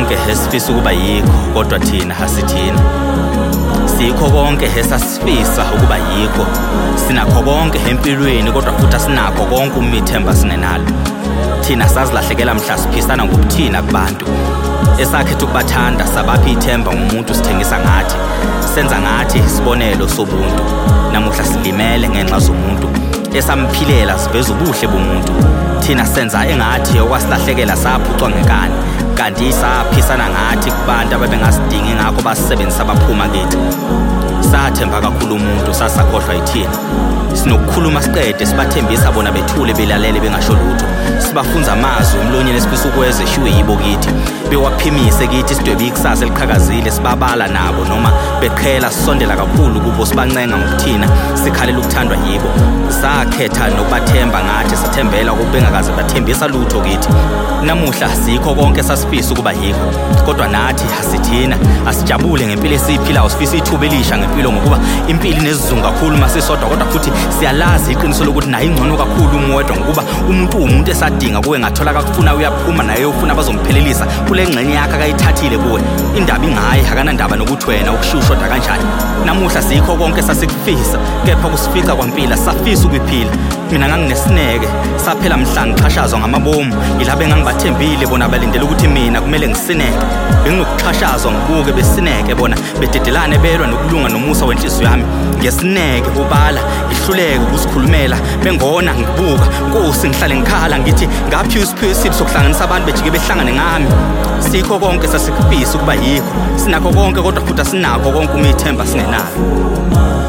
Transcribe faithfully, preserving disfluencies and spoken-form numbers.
konke esifisa ukuba yikho kodwa thina asithina. Sikho konke esasifisa ukuba yikho. Sinakho konke empilweni kodwa futhi asinakho konke umithemba singenalo. Thina sazilahlekela mhla siphisana ngokuthina kubantu. Esakhetha ukubathanda sabaphi ithemba ngomuntu sithengisa ngathi. Senza ngathi isibonelo sobuntu. Namuhla silimele ngenxa zomuntu. Esamphilela siveza ubuhle bomuntu. Thina senza engathi okwasilahlekela saphucwa ngekani. Kanti saphisana ngathi kubantu ababengasidingi ngakho basebenzisa abaphuma kithi. Sathemba kakhulu umuntu sasakhohlwa yithina. Sinokukhuluma siqede sibathembisa bona bethule belalele bengasho lutho. Sibafunza amazwi emlonyeni esifisa ukweze shiwe yibo kithi. Bewaphimise kithi sidwebe ikusasa eliqhakazile sibabala nabo noma beqhela sisondela kakhulu kubo sibancenga ngokuthina sikhalela ukuthandwa yibo. Sakhetha nokubathemba ngathi sathembela ukubengakaze bathembisa lutho kithi. Namuhla sikho konke sasifisa ukuba yikho kodwa nathi asithina asijabule ngempilo esiphilayo sifisa ithuba elisha ngempilo ngokuba impilo inesizungu kakhulu masisodwa kodwa futhi siyalazi iqiniso lokuthi nayo ingcono kakhulu umwedwa ngokuba umuntu umuntu esadinga kuwe ngathola akufuna uyaphuma naye ufuna bazomphelelisa kule ngxenye yakhe akayithathile kuwe. Indaba ingayi akanandaba nokuthi wena ukushushotha kanjani. Namuhla sikho konke sasikufisa kepha kusifica kwampila safisa ukuphila. Mina nganginesineke saphela mhla ngiqhashazwa ngamabomu yilabe ngangibathembile bona balindele ukuthi mina kumele ngisineke. Benginokuqhashazwa ngibuke besineke bona bededelane belwa nokulunga nomusa wenhliziyo yami. Ngesineke kubala ihluleke ukusikhulumela bengona ngibuka Nkosi ngihlale ngikhala ngithi ngaphi usiphiwe isipho sokuhlanganisa abantu bejike behlangane ngami. Sikho konke sasikufisa ukuba yikho. Sinakho konke kodwa futhi asinakho konke umithemba singenalo.